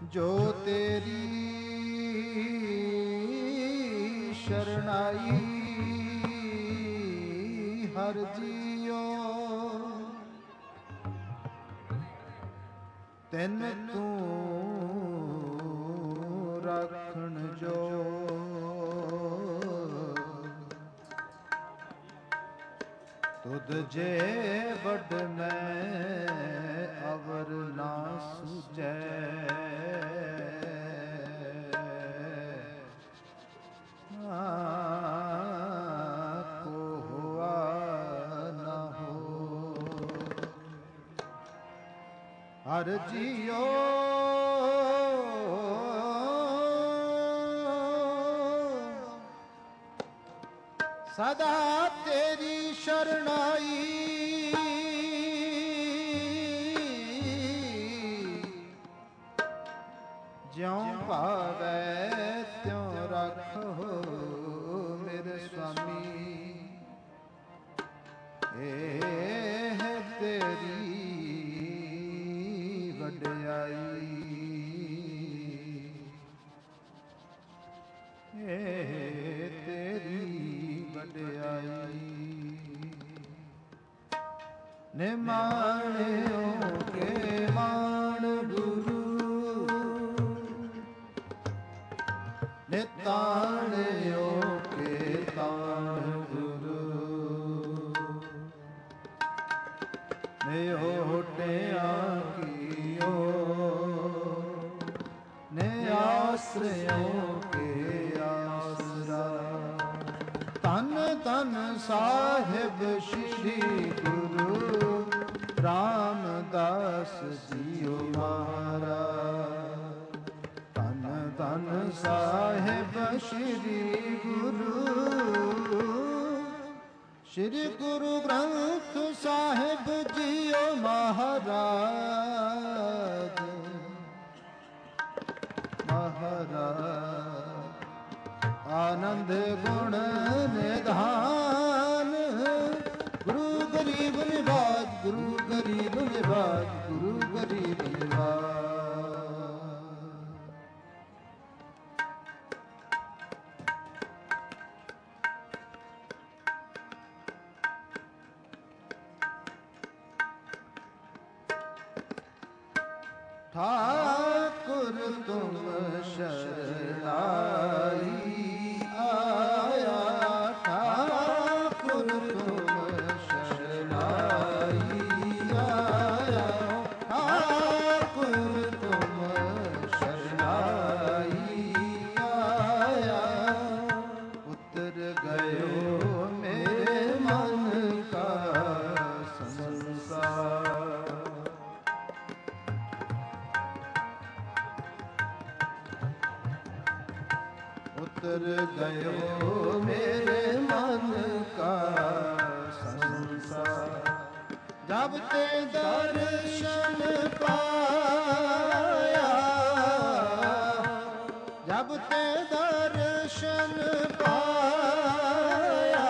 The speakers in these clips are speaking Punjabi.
जो तेरी शरणाई हर जियो तिन तू रखण जो तुद जे बड मैं अवर ना सुझै को हुआ न हो हर जियो सदा तेरी शरणाई ज्यों पावै त्यों रखो मेरे स्वामी है तेरी वड्याई तेरी वड्याई निमाणियों के मान गुरु निताणियों के ताण गुरु नियोटिया कियो ने आश्रयों के आसरा तन तन साहिब श्री गुरु रामदास जियो मारा तन तन साहिब श्री गुरु ग्रंथ साहिब जियो महाराज आनंद गुण निधान गुरु गरीब निवाज गुरु गरीब निवाज गुरु गरीब निवाज ठाकुर तुम शरणाई आया ठाकुर तुम शरणाई आया ठाकुर तुम शरणाई आया उतर गयो मेरे मन का संसार उतर गयो मेरे मन का संसार जब ते दर्शन पाया जब ते दर्शन पाया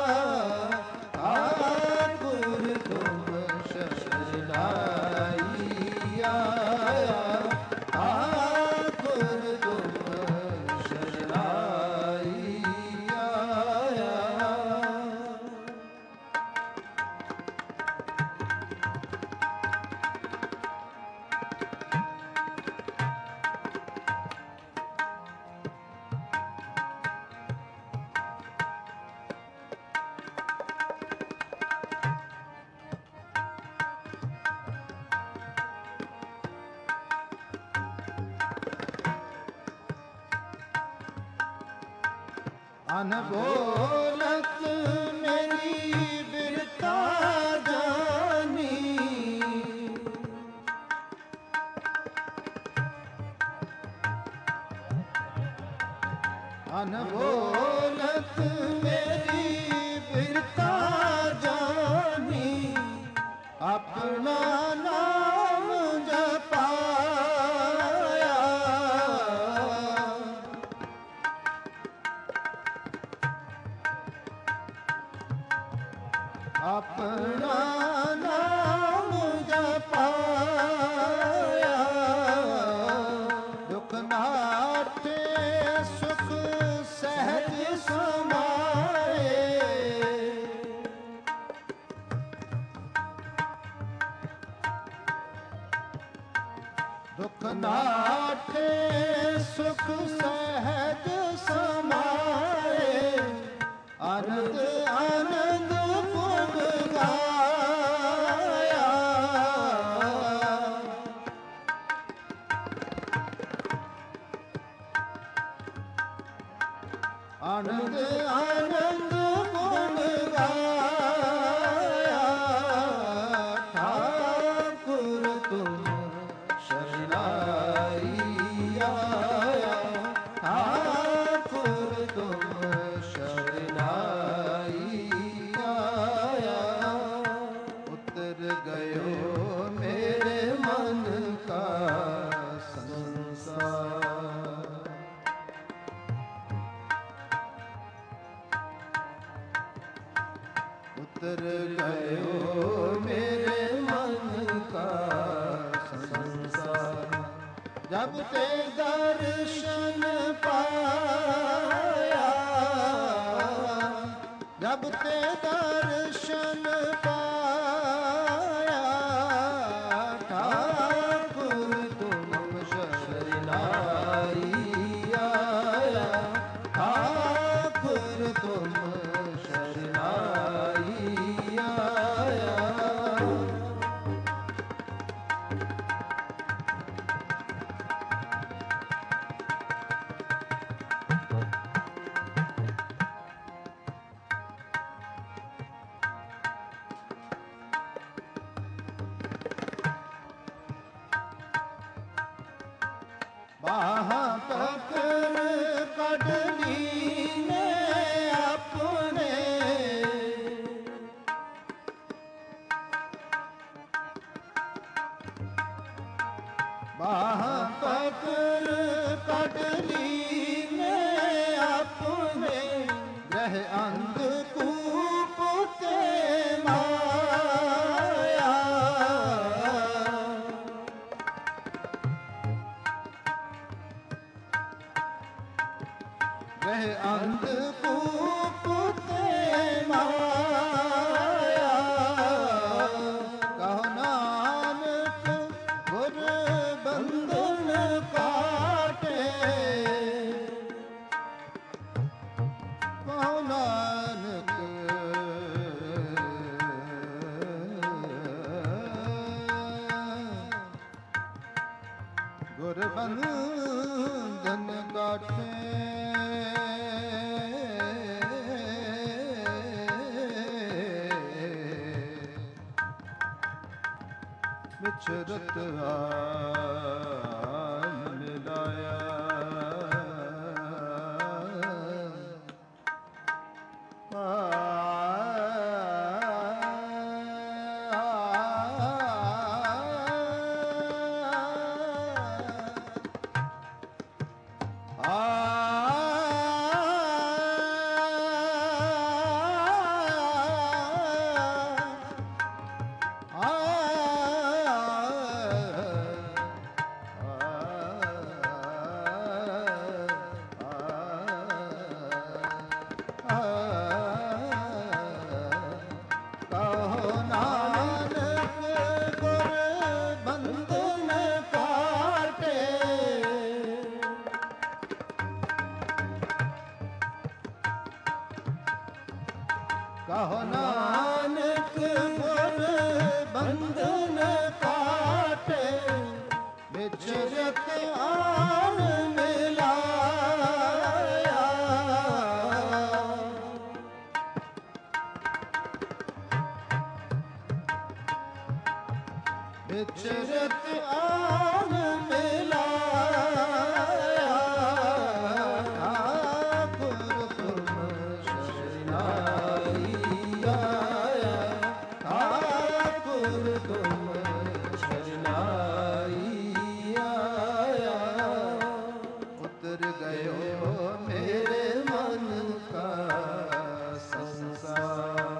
ठाकुर तुम शरणाई आया ठाकुर तुम अनबोलत मेरी बिरता जानी अनबोलत मेरी बिरता जानी अपना नाम जपाया अपना नाम जपाया ਨਾਠੇ ਸੁਖ ਸਹਿਜ ਸਮਾਏ, ਆਨੰਦ ਆਨੰਦ ਗੁਣ ਗਾਇਆ। ਆਨੰਦ ਆਨੰਦ ਗੁਣ ਗਾਇਆ। ਠਾਕੁਰ ਤੁਮ ਸ਼ਰਨਾਈ ਆਇਆ, ਠਾਕੁਰ ਤੁਮ ਸ਼ਰਨਾਈ ਆਇਆ। ਉਤਰ ਗਇਓ ਮੇਰੇ ਮਨ ਕਾ ਸੰਸਾਰ। ਉਤਰ ਗਇਓ ਮੇਰੇ ਮਨ ਕਾ ਸੰਸਾਰ। ਜਬ ਤੇ ਦਰਸ਼ਨ ਪਾਇਆ, ਜਬ ਤੇ ਦਰਸ਼ਨ ਪਾਇਆ। ਠਾਕੁਰ ਤੁਮ ਸ਼ਰਨਾਈ ਆਇਆ, ਠਾਕੁਰ ਤੁਮ ਸ਼ਰਨਾਈ ਆਇਆ। ਬਾਹਾਂ ਪਕੜ ਕੱਢ ਲੀਨੇ ਆਪਣੇ, ਬਾਹਾਂ ਪਕੜ ਕੱਢ ਲੀਨੇ ਆਪਣੇ। ਗ੍ਰਹਿ ਅੰਧ ਕੂਪ ਤੇ ਮਾਇਆ, ਗ੍ਰਹਿ ਅੰਧ ਕੂਪ ਤੇ ਮਾਇਆ। ਕਹੋ ਨਾਨਕ ਗੁਰ ਬੰਧਨ ਕਾਟੇ, ਕਹੋ ਨਾਨਕ ਗੁਰ ਬੰਧਨ ਕਾਟੇ। ਵਿਚਰਤ ਆਨ ਮਿਲਾਇਆ, ਕਹੋ ਨਾਨਕ ਗੁਰ ਬੰਧਨ ਕਾਟੇ। ਕਹੋ ਨਾਨਕ ਗੁਰ ਬੰਧਨ ਕਾਟੇ। ਵਿਚਰਤ ਆਨ ਮਿਲਾਇਆ, ਵਿਚਰਤ ਆਨ ਮਿਲਾਇਆ। ਠਾਕੁਰ ਤੁਮ ਸ਼ਰਨਾਈ ਆਇਆ, ਠਾਕੁਰ ਤੁਮ ਸ਼ਰਨਾਈ ਆਇਆ। ਉਤਰ ਗਇਓ ਮੇਰੇ ਮਨ ਕਾ ਸੰਸਾਰ।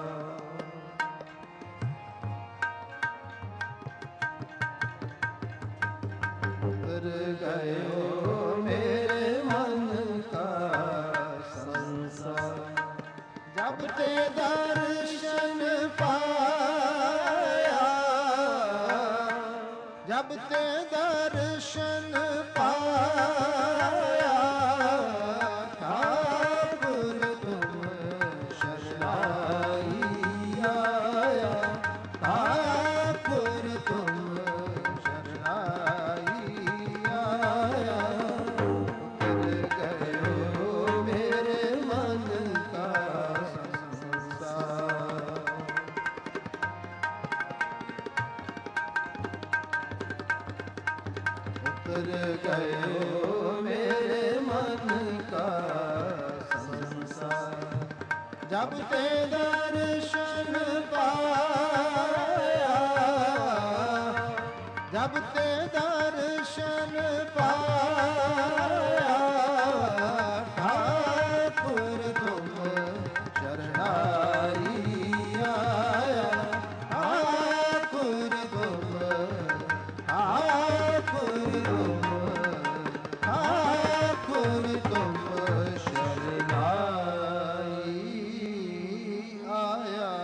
ਉਤਰ ਗਇਓ ਮੇਰੇ ਮਨ ਕਾ ਸੰਸਾਰ। ਜਬ ਤੇ ਦਰਸ਼ਨ ਪਾਇਆ, ਜਬ ਤੇ ਦਰਸ਼ਨ ਉਤਰ ਗਇਓ ਮੇਰੇ ਮਨ ਕਾ ਸੰਸਾਰ। ਜਬ ਤੇ ਦਰਸ਼ਨ ਪਾਇਆ, ਜਬ ਤੇ ਦਰਸ਼ਨ ਪਾਇਆ, ਠਾਕੁਰ ਤੁਮ ਚਰਨਾਈ ਆਇਆ। ਠਾਕੁਰ ਤੁਮ, ਠਾਕੁਰ ਤੁਮ, ਠਾਕੁਰ ਤੁਮ ਸ਼ਰਨਾਈ ਆਇਆ।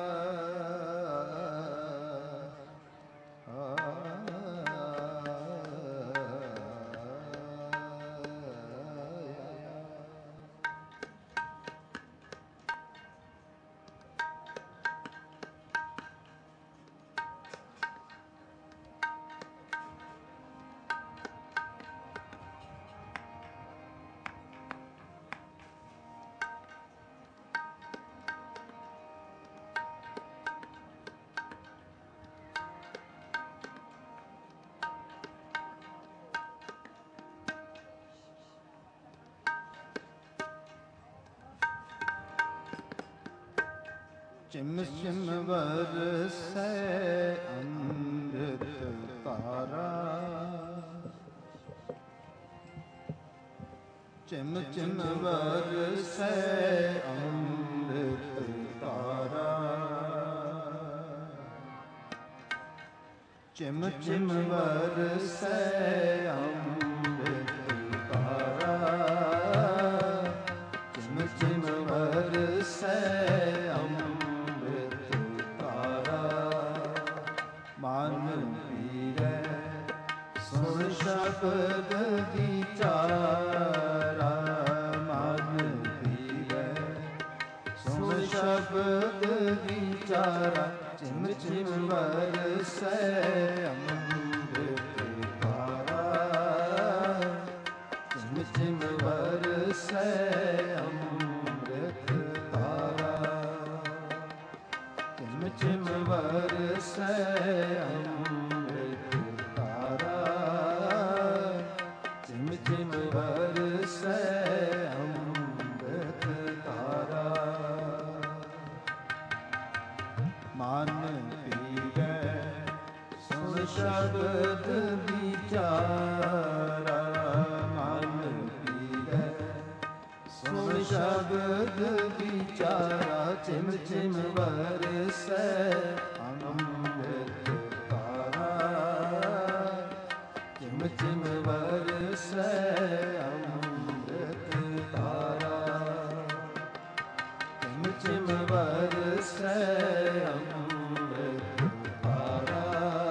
ਚਿਮ ਚਿਮ ਵਰਸੈ ਅੰਮ੍ਰਿਤ ਧਾਰਾ, ਚਿਮ ਚਿਮ ਵਰਸੈ ਅੰਮ੍ਰਿਤ ਧਾਰਾ, ਚਿਮ ਚਿਮ ਵਰਸੈ ਅੰਮ੍ਰਿਤ ਧਾਰਾ, ਚਿਮ ਚਿਮ ਵਰਸੈ ਮਨ ਪੀਰੈ ਸੁਣ ਸ਼ਬਦ ਵਿਚਾਰਾ। ਮਨ ਪੀਰੈ ਸੁਣ ਸ਼ਬਦ ਵਿਚਾਰਾ, ਚਿਮ ਚਿਮ ਵਰਸੈ ਅੰਮ੍ਰਿਤ ਧਾਰਾ, ਚਿਮ ਚਿਮ ਵਰਸੈ ਅੰਮ੍ਰਿਤ ਧਾਰਾ, ਚਿਮ ਚਿਮ ਵਰਸੈ ਅੰਮ੍ਰਿਤ ਧਾਰਾ, ਚਿਮ ਚਿਮ ਵਰਸੈ ਅੰਮ੍ਰਿਤ ਧਾਰਾ। ਮਨ ਪੀਵੈ ਸੁਣ ਸ਼ਬਦ ਵਿਚਾਰਾ, ਮਨ ਪੀਵੈ ਸੁਣ ਸ਼ਬਦ ਵਿਚਾਰਾ, ਚਿਮ ਚਿਮ ਵਰਸੈ ਅੰਮ੍ਰਿਤ ਧਾਰਾ, ਚਿਮ ਚਿਮ ਵਰਸੈ ਅੰਮ੍ਰਿਤ ਧਾਰਾ, ਚਿਮ ਚਿਮ ਵਰਸੈ ਅੰਮ੍ਰਿਤ ਧਾਰਾ,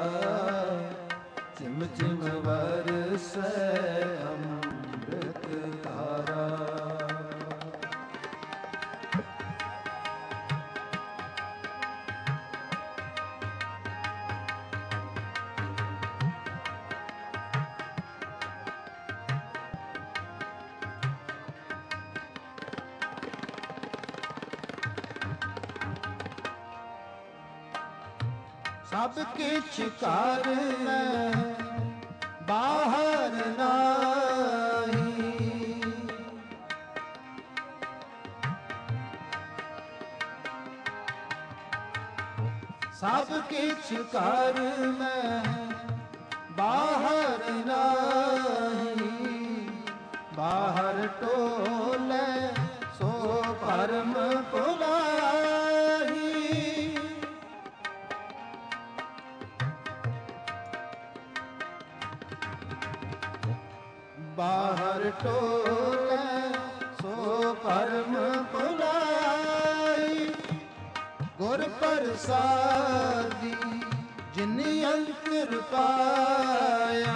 ਚਿਮ ਚਿਮ ਵਰਸੈ ਅੰਮ੍ਰਿਤ ਧਾਰਾ। ਸਭ ਕਿਛ ਕਰ ਲੈ ਬਾਹਰ ਨਾਹੀ, ਸਭ ਕਿਛ ਕਰ ਮੈਂ ਬਾਹਰ ਨਾਹੀ। ਬਾਹਰ ਟੋਲੇ ਸੋ ਭਰਮ ਭੁਲਾਹੀ, ਬਾਹਰ ਟੋਲੇ ਸੋ ਭਰਮ ਭੁਲਾਈ। ਗੁਰ ਪ੍ਰਸਾਦੀ ਜਿਨਿ ਅੰਤਰ ਪਾਇਆ,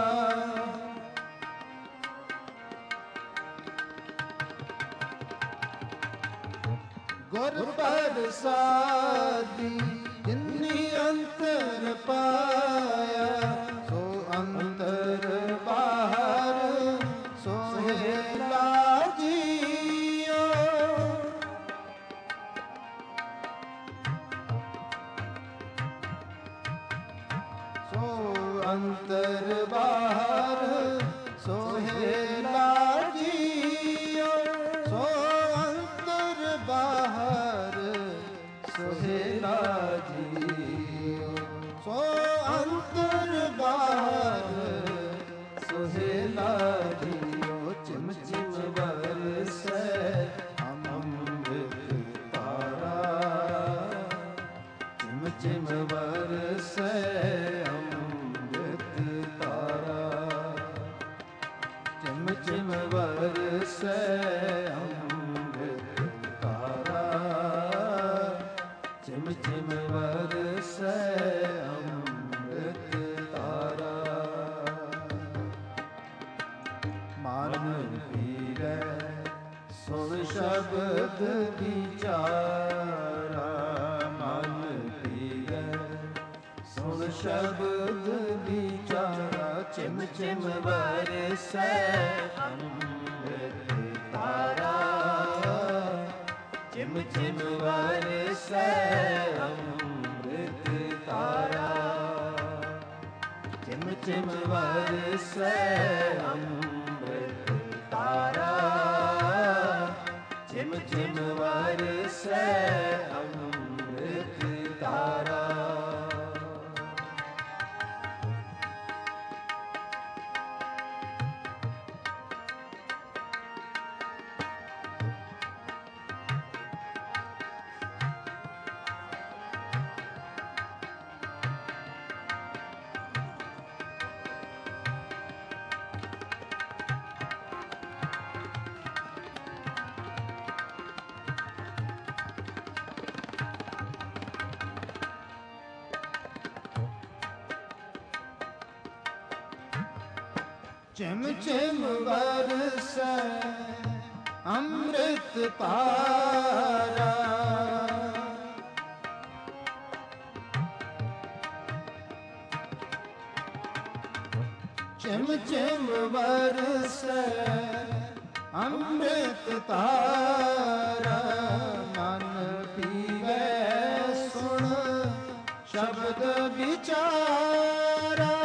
ਗੁਰ ਪ੍ਰਸਾਦੀ ਜਿਨਿ ਅੰਤਰ ਪਾਇਆ। ਸੋ ਅੰਤਰ ਬਾਹਰ ਸੋਹੇਲਾ ਜੀਓ, ਸੋ ਅੰਤਰ ਬਾਹਰ ਸੋਹੇਲਾ ਜੀਓ, ਸੋ ਅੰਤਰ ਬਾਹਰ ਸੋਹੇਲਾ ਜੀਓ, ਸੋ ਅੰਤਰ ਬਾਹਰ ਸੋਹੇਲਾ ਜੀਓ। ਚਿਮ ਚਿਮ ਬਰਸੈ ਅੰਮ੍ਰਿਤ ਧਾਰਾ, ਚਿਮ ਚਿਮ ਬਰਸੈ ਅੰਮ੍ਰਿਤ ਧਾਰਾ, ਚਿਮ ਚਿਮ ਬਰਸੈ ਅੰਮ੍ਰਿਤ ਧਾਰਾ, ਚਿਮ ਚਿਮ ਬਰਸੈ ਅੰਮ੍ਰਿਤ ਧਾਰਾ। ਮਨ ਪੀਰੈ ਸੁਣ ਸ਼ਬਦ ਵਿਚਾਰਾ, ਮਨ ਪੀਰੈ ਸੁਣ ਸ਼ਬਦ ਵਿਚਾਰਾ, ਚਿਮ ਚਿਮ ਬਰਸੈ ਅੰਮ੍ਰਿਤ ਧਾਰਾ, ਚਿਮ ਚਿਮ ਬਰਸੈ ਅੰਮ੍ਰਿਤ ਧਾਰਾ, ਚਿਮ ਚਿਮ ਬਰਸੈ ਅੰਮ੍ਰਿਤ ਧਾਰਾ, ਚਿਮ ਚਿਮ ਬਰਸੈ ਅੰਮ੍ਰਿਤ ਧਾਰਾ। ਚਿਮ ਚਿਮ ਬਰਸੈ ਅੰਮ੍ਰਿਤ ਧਾਰਾ, ਚਿਮ ਚਿਮ ਬਰਸੈ ਅੰਮ੍ਰਿਤ ਧਾਰਾ। ਮਨ ਪੀਵੈ ਸੁਣ ਸ਼ਬਦ ਵਿਚਾਰਾ,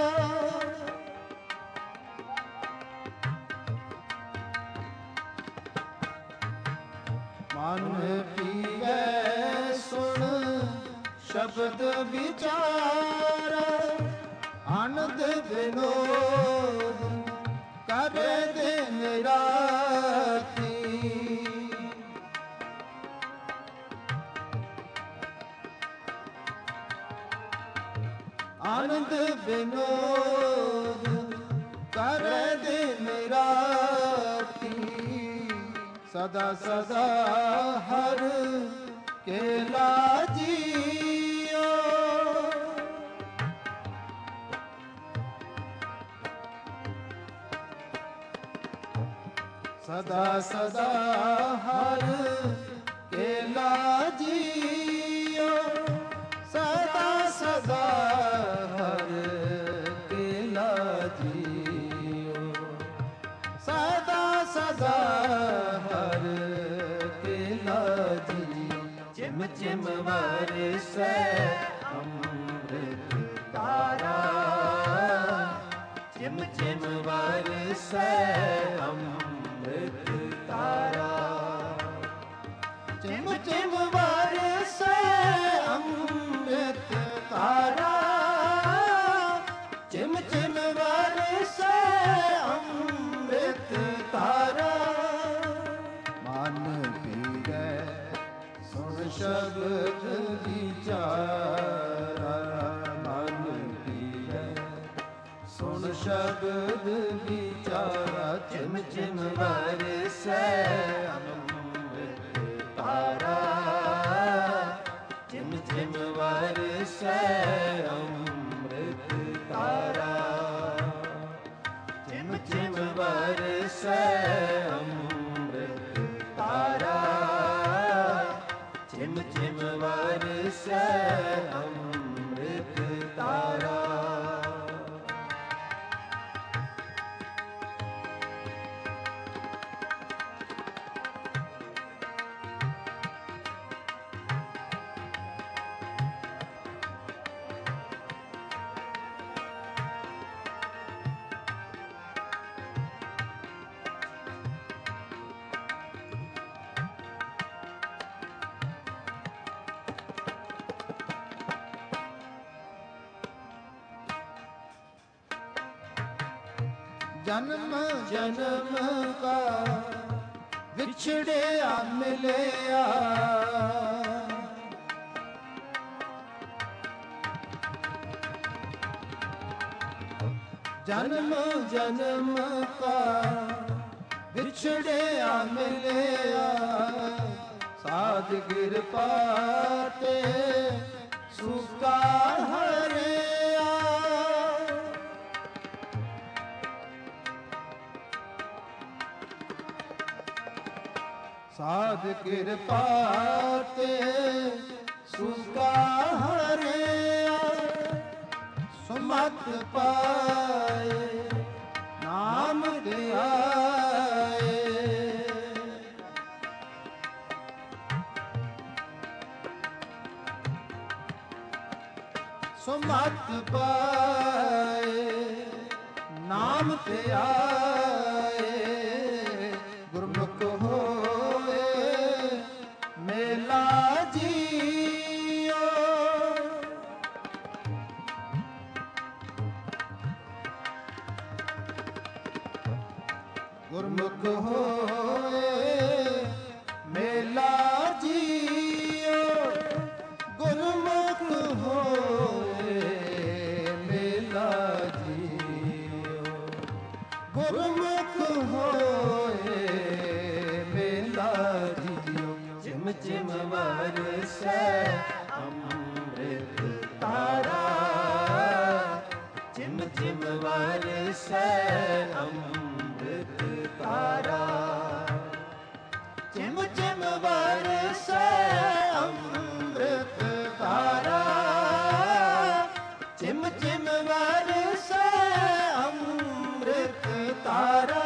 ਮਨ ਪੀਵੈ ਸੁਣ ਸ਼ਬਦ ਵਿਚਾਰਾ। ਆਨੰਦ ਵਿਨੋਦ ਕਰੇ ਦਿਨ ਰਾਤੀ, ਆਨੰਦ ਵਿਨੋਦ ਕਰੇ ਦਿਨ ਰਾਤੀ। ਸਦਾ ਸਦਾ ਹਰ ਕੇਲਾ ਜੀਓ, ਸਦਾ ਸਦਾ ਹਰ ਕੇਲਾ ਜੀਓ, ਸਦਾ ਸਦਾ ਹਰ ਕੇਲਾ ਜੀਓ, ਸਦਾ ਸਦਾ ਹਰ ਕੇਲਾ ਜੀਓ। ਚਿਮ ਚਿਮ ਬਰਸੈ ਅੰਮ੍ਰਿਤ ਧਾਰਾ, ਚਿਮ ਚਿਮ ਬਰਸੈ ਅੰਮ੍ਰਿਤ ਧਾਰਾ, ਚਿਮ ਚਿਮ ਬਰਸੈ ਅੰਮ੍ਰਿਤ ਧਾਰਾ, ਚਿਮ ਚਿਮ ਬਰਸੈ ਅੰਮ੍ਰਿਤ ਧਾਰਾ। ਮਨ ਪੀਰੈ ਸੁਣ ਸ਼ਬਦ ਵਿਚਾਰਾ, ਮਨ ਪੀਰੈ ਸੁਣ ਸ਼ਬਦ ਵਿਚਾਰਾ। ਚਿਮ ਚਿਮ ਬਰਸੈ ਅੰਮ੍ਰਿਤ ਧਾਰਾ, ਚਿਮ ਚਿਮ ਬਰਸੈ ਅੰਮ੍ਰਿਤ ਧਾਰਾ, ਚਿਮ ਚਿਮ ਬਰਸੈ ਅੰਮ੍ਰਿਤ ਧਾਰਾ, ਚਿਮ ਚਿਮ ਬਰਸੈ ਅੰਮ੍ਰਿਤ ਧਾਰਾ। ਜਨਮ ਜਨਮ ਕਾ ਵਿਛੜਿਆ ਮਿਲਿਆ, ਜਨਮ ਜਨਮ ਕਾ ਵਿਛੜਿਆ ਮਿਲਿਆ, ਸਾਧ ਕਿਰਪਾ ਤੇ ਸੁਖਾ ਹਰਿਆ। ਸਾਧ ਕਿਰਪਾ ਤੇ ਸੁਖਾ ਹਰਿਆ, ਸੁਮਤ ਪਾਏ ਨਾਮ ਤੇ ਆਏ। ਸੁਮਤ ਪਾਏ ਨਾਮ ਤੇ ਆਏ, ਗੁਰਮੁਖ ਹੋਏ ਮੇਲਾ ਜੀਓ। ਗੁਰਮੁਖ ਹੋਏ ਮੇਲਾ ਜੀਓ, ਗੁਰਮੁਖ ਹੋਏ ਮੇਲਾ ਜੀਓ, ਗੁਰਮੁਖ ਹੋਏ ਮੇਲਾ ਜੀਓ। ਜਿਮ ਜਿਮ ਵਰਸੈ ਅੰਮ੍ਰਿਤ ਧਾਰਾ, ਜਿਮ ਜਿਮ ਵਰਸੈ ਅੰਮ੍ਰਿਤ ਧਾਰਾ, ਜਿਮ ਜਿਮ ਵਰਸੈ ਅੰਮ੍ਰਿਤ ਧਾਰਾ, ਜਿਮ ਜਿਮ ਵਰਸੈ ਅੰਮ੍ਰਿਤ ਧਾਰਾ।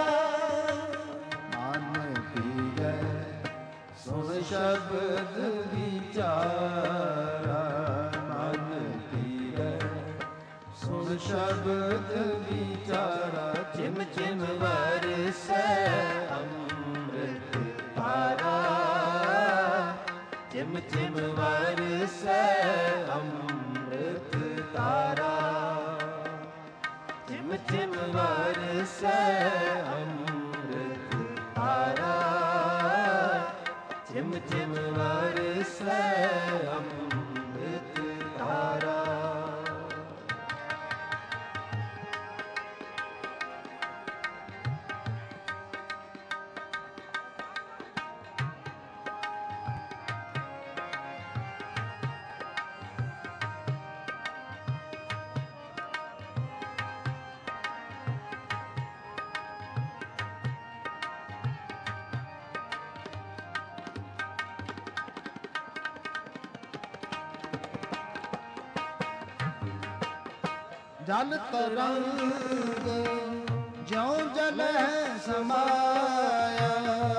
ਮਨ ਪੀਐ ਸੁਣ ਸ਼ਬਦ ਵਿਚਾਰਾ, ਮਨ ਪੀਐ ਸੁਣ ਸ਼ਬਦ ਵਿਚਾਰਾ, ਜਿਮ ਜਿਮ ਵਰਸੈ ਅੰਮ੍ਰਿਤ ਧਾਰਾ, ਜਿਮ ਜਿਮ ਵਰਸੈ ਅੰਮ੍ਰਿਤ ਧਾਰਾ, ਜਿਮ ਜਿਮ ਵਰਸੈ ਅੰਮ੍ਰਿਤ ਧਾਰਾ, ਜਿਮ ਜਿਮ ਵਰਸੈ ਅੰਮ੍ਰਿਤ ਧਾਰਾ। ਜਲ ਤਰੰਗ ਜਿਉ ਜਲੈ ਸਮਾਇਆ,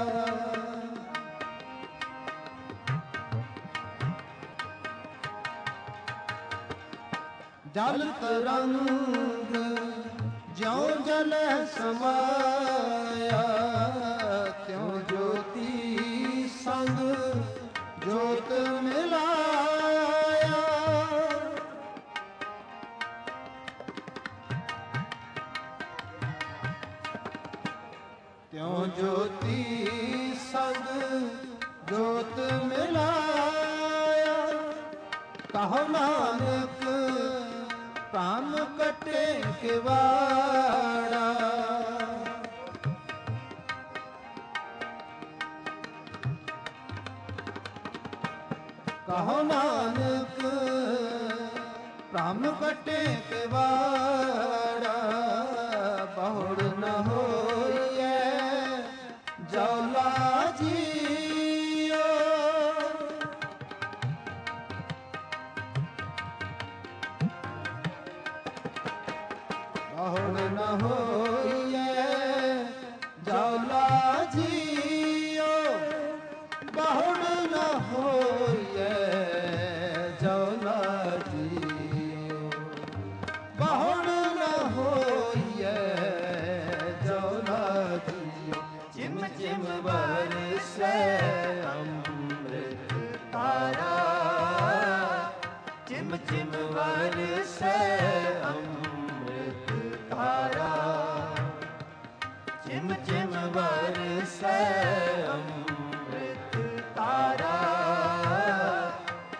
ਜਲ ਤਰੰਗ ਜਿਉ ਜਲੈ ਸਮਾਇਆ, ਤਿਉ ਜੋਤੀ ਸੰਗ ਜੋਤ ਮਿਲਾਇਆ। ਤਿਉ ਜੋਤੀ ਸੰਗ ਜੋਤ ਮਿਲਾਇਆ, ਕਹੋ ਨਾਨਕ ਭ੍ਰਮ ਕਟੇ ਕਿਵਾੜਾ। ਕਹੋ ਨਾਨਕ ਭ੍ਰਮ ਕਟੇ ਕਿਵਾੜਾ, ਬਹੁੜ ਨ ਹੋਈਐ ਜੌਲਾ ਜੀਓ। ਬਹੁੜ ਨ ਹੋਈਐ ਜੌਲਾ ਜੀਓ, ਬਹੁੜ ਨ ਹੋਈਐ ਜੌਲਾ ਜੀਓ, ਬਹੁੜ ਨ ਹੋਈਐ ਜੌਲਾ ਜੀਓ। ਜਿਮ ਜਿਮ ਵਰਸੈ ਅੰਮ੍ਰਿਤ ਧਾਰਾ, ਜਿਮ ਜਿਮ ਵਰਸੈ ਅੰਮ੍ਰਿਤ ਧਾਰਾ,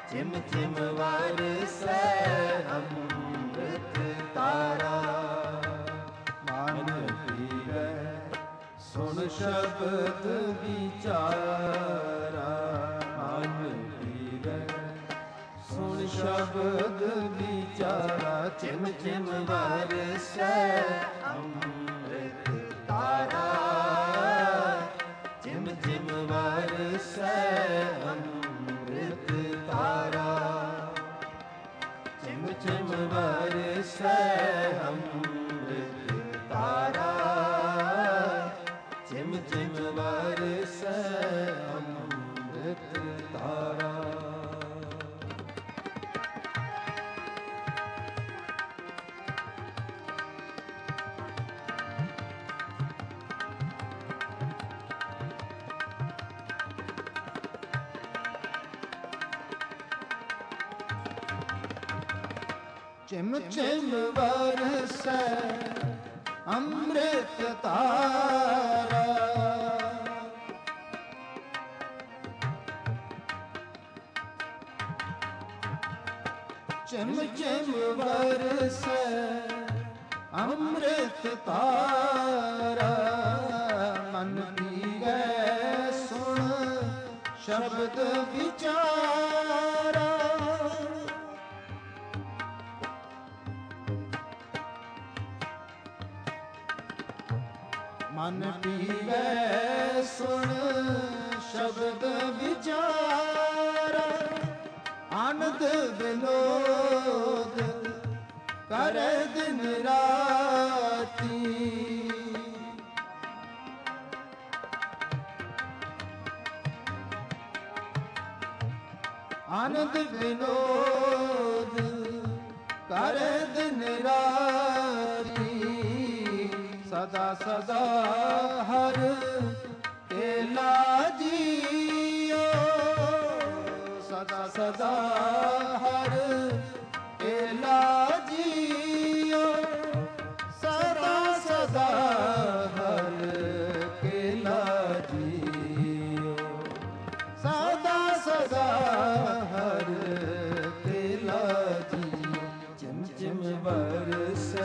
चिम चिम बरसै अमृत तारा। मन पीवै सुन शब्द विचारा। मन पीवै सुन शब्द विचारा। चिम चिम बरसै अमृत तारा। चिम चिम बरसै अमृत तारा। चिम चिम बरसै अमृत तारा। चिम चिम बरसै अमृत तारा। चिम चिम बरसै अमृत तारा। चिम चिम बरसै अमृत तारा। मन पीवै सुन शब्द विचारा। मन पीवै सुन शब्द विचारा। आनंद विनोद करे दिन राती। आनंद विनोद करे दिन राती। सदा सदा हर केला जियो। सदा सदा हर केला जियो। सदा सदा हर केला जियो। सदा सदा हर केला जियो। चिम चिम बरसै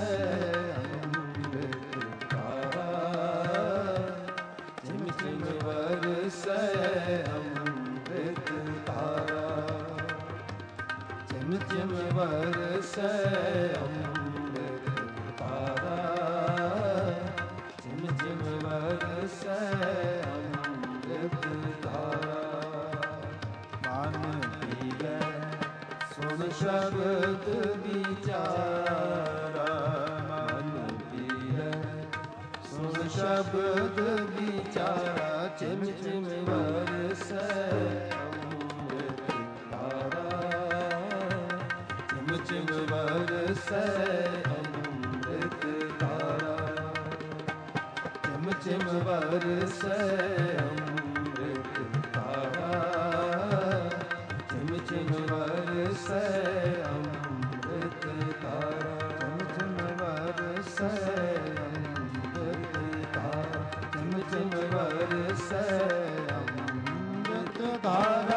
बरसै अमृत तारा। चिम चिम बरसै अमृत तारा। चिम चिम बरसै अमृत तारा। मन पीवै सुन शब्द विचारा। मन पीवै सुन शब्द विचारा। चिम चिम बरसै अमृत तारा। चिम चिम बरसै अमृत तारा। चिम चिम बरसै अमृत तारा। चिम चिम बरसै अमृत तारा। चिम चिम बरसै अमृत तारा। चिम चिम बरसै अमृत तारा।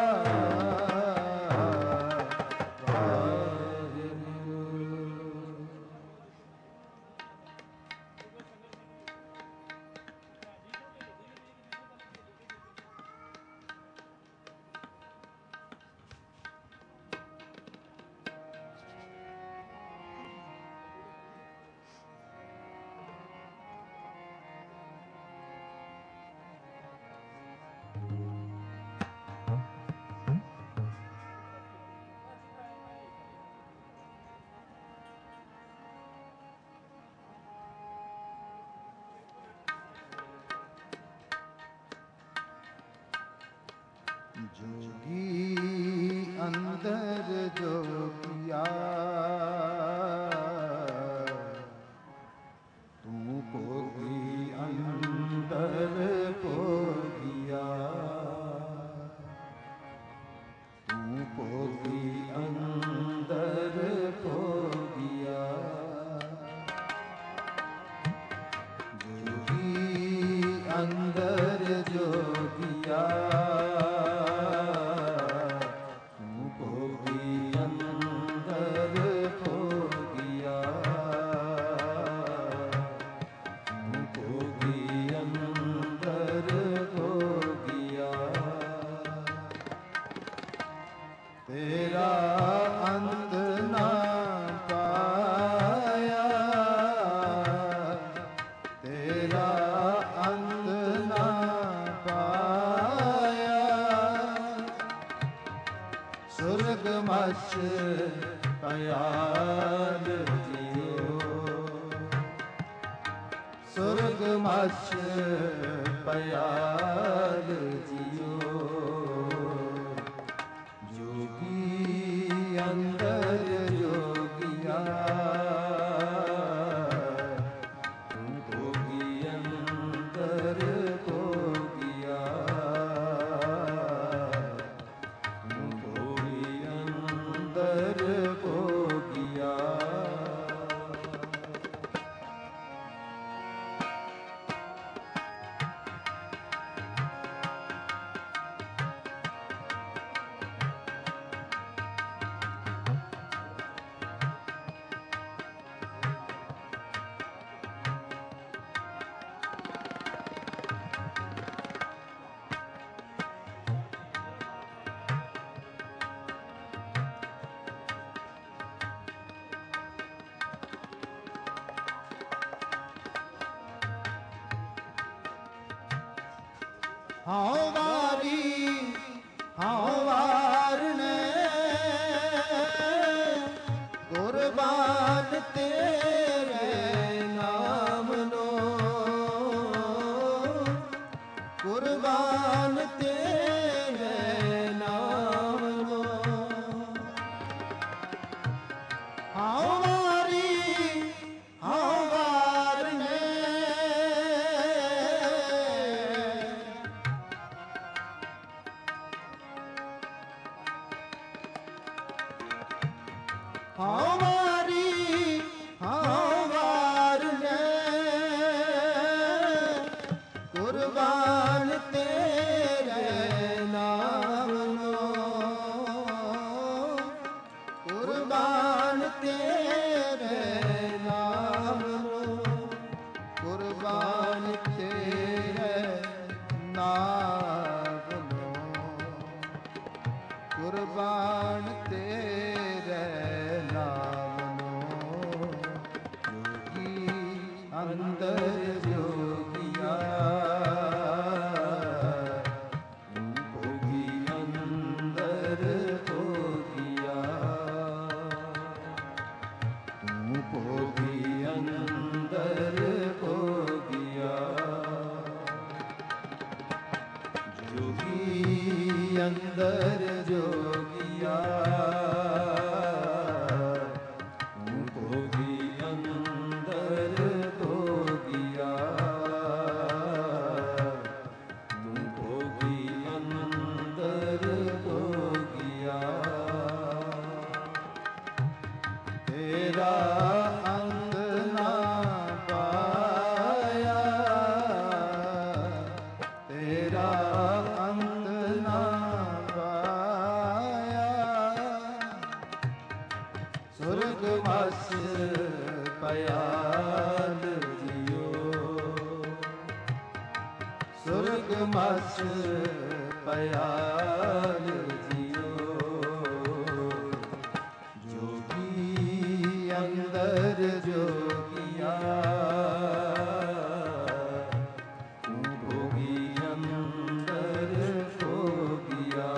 जोगी अंदर जोगिया तू भोगी अंदर भोगिया। तू भोगी अंदर भोगिया। जोगी अंदर जोगिया ਅੰਤ ਨਾ ਪਾਇਆ, ਤੇਰਾ ਅੰਤ ਨਾ ਪਾਇਆ। ਸੁਰਗ ਮਛ ਪਿਆਲ ਜੀਓ, ਸੁਰਗ ਮਛ ਪਿਆਲ ਜੀਓ। ਜੋਗੀ ਅੰਦਰ ਜੋਗੀਆ, ਜੋਗੀ ਅੰਦਰ ਜੋਗੀਆ, ਜੋਗੀ ਅੰਦਰ ਜੋਗੀਆ। ਹਉ ਵਾਰੀ ਹਉ ਵਾਰਨੇ, ਕੁਰਬਾਨ ਤੇਰੇ ਨਾਮ ਨੂੰ, ਕੁਰਬਾਨ ਤੇਰੇ ਨਾਮ ਨੂੰ। ਹਉ ਵਾਰੀ ਹਉ ਵਾਰਨੇ, ਹਉ ਵਾਰੀ ਹਉ ਵਾਰਨੇ, ਕੁਰਬਾਨ ਤੇਰੇ ਨਾਮ ਨੂੰ, ਕੁਰਬਾਨ ਤੇਰੇ ਨਾਮ ਨੂੰ, ਕੁਰਬਾਨ ਤੇਰੇ ਨਾਮ ਨੂੰ, ਕੁਰਬਾਨ ਤੇਰੇ ਨਾਮ ਨੂੰ। ਜੋਗੀ ਅੰਦਰ ਜੋਗੀਆ, ਭੋਗੀ ਅੰਦਰ ਭੋਗੀਆ, ਤੂੰ ਭੋਗੀ ਅੰਦਰ ਭੋਗੀਆ। ਜੋਗੀ ਅੰਦਰ ਜੋਗੀਆ, ਤੂੰ ਭੋਗੀ ਅੰਦਰ ਭੋਗੀਆ, ਤੂੰ ਭੋਗੀ ਅੰਦਰ ਭੋਗੀਆ। ਤੇਰਾ ਅੰਤ ਨਾ ਪਾਇਆ, ਤੇਰਾ ਅੰਤ ਨਾ ਪਾਇਆ। ਸੁਰਗ ਮਛ ਪਿਆਲ ਜੀਓ, ਸੁਰਗ ਮਛ ਪਿਆਲ ਜੀਓ। ਜੋਗੀ ਅੰਦਰ ਜੋਗੀਆ, ਤੂੰ ਭੋਗੀ ਅੰਦਰ ਭੋਗੀਆ,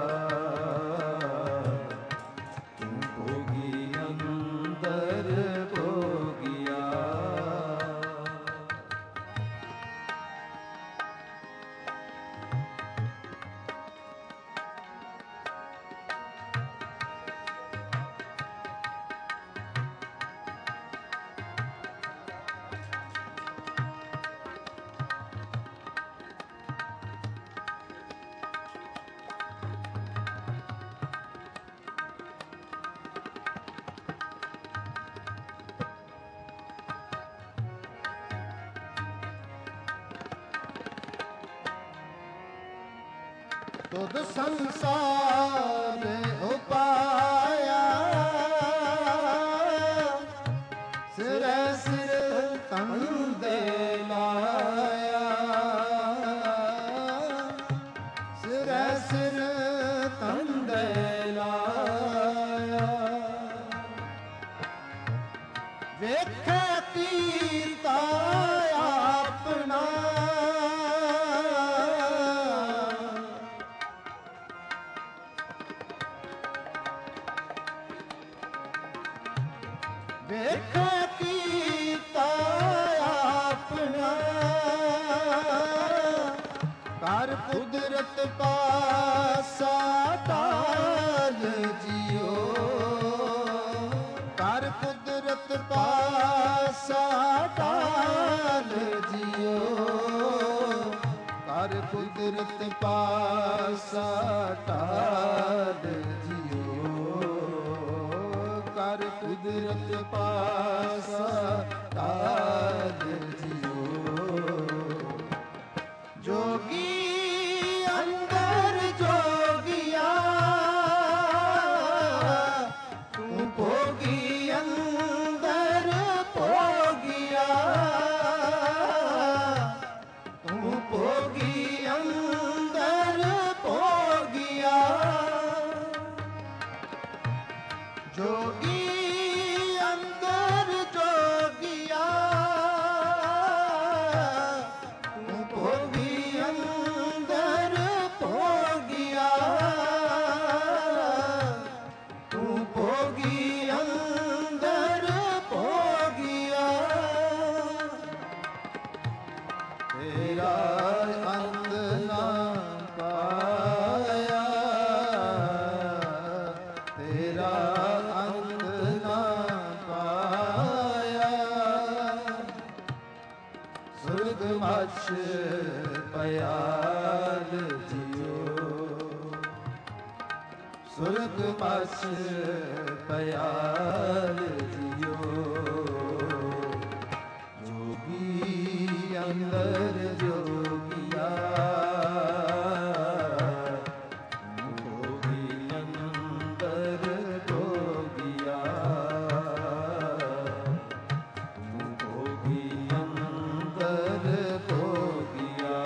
ਤੂੰ ਭੋਗੀ ਅੰਦਰ ਭੋਗੀਆ। ਤੁਧ ਸੰਸਾਰ ਉਪਾਇਆ, ਸਿਰੈ ਸਿਰ ਤਨ ਦੇ ਲਾਇਆ, ਸਿਰੈ ਸਿਰ ਤਨ ਦੇ ਲਾਇਆ। ਵੇਖੇ ਕੀਤਾ ਆਪਣਾ ਵੇਖੇ ਕੀਤਾ ਆਪਣਾ ਕਰ ਕੁਦਰਤ ਪਾਸਾ ਟਾਲ ਜਿਓ ਕਰ ਕੁਦਰਤ ਪਾਸਾ ਟਾਲ ਜਿਓ ਕਰ ਕੁਦਰਤ ਪਾਸਾ ਟਾਲ ਜਿਓ ਕਰ ਕੁਦਰਤ ਪਾਸਾ ਟਾਲ ਜਿਓ ਜੋਗੀ ਅੰਦਰ ਜੋਗਿਆ ਤੂੰ ਭੋਗੀ ਅੰਦਰ ਭੋਗਿਆ ਤੂੰ ਭੋਗੀ ਅੰਦਰ ਭੋਗਿਆ ਜੋਗੀ ਅੰਦਰ ਜੋਗਿਆ ਤੂੰ ਭੋਗੀ ਅੰਦਰ ਭੋਗਿਆ ਤੂੰ ਭੋਗੀ ਅੰਦਰ ਭੋਗਿਆ ਤੇਰਾ ਅੰਤ ਨਾ ਪਾਇਆ ਤੇਰਾ ਅੰਤ ਨਾ ਪਾਇਆ ਸੁਰਗ ਮਛ ਪਿਆਲ ਜਿਓ ਸੁਰਗ ਮਛ ਪਿਆਲ ਜਿਓ ਜੋਗੀ ਅੰਦਰ ਜੋਗਿਆ ਜੋਗੀ ਅੰਦਰ ਜੋਗਿਆ ਜੋਗੀ ਅੰਦਰ ਜੋਗਿਆ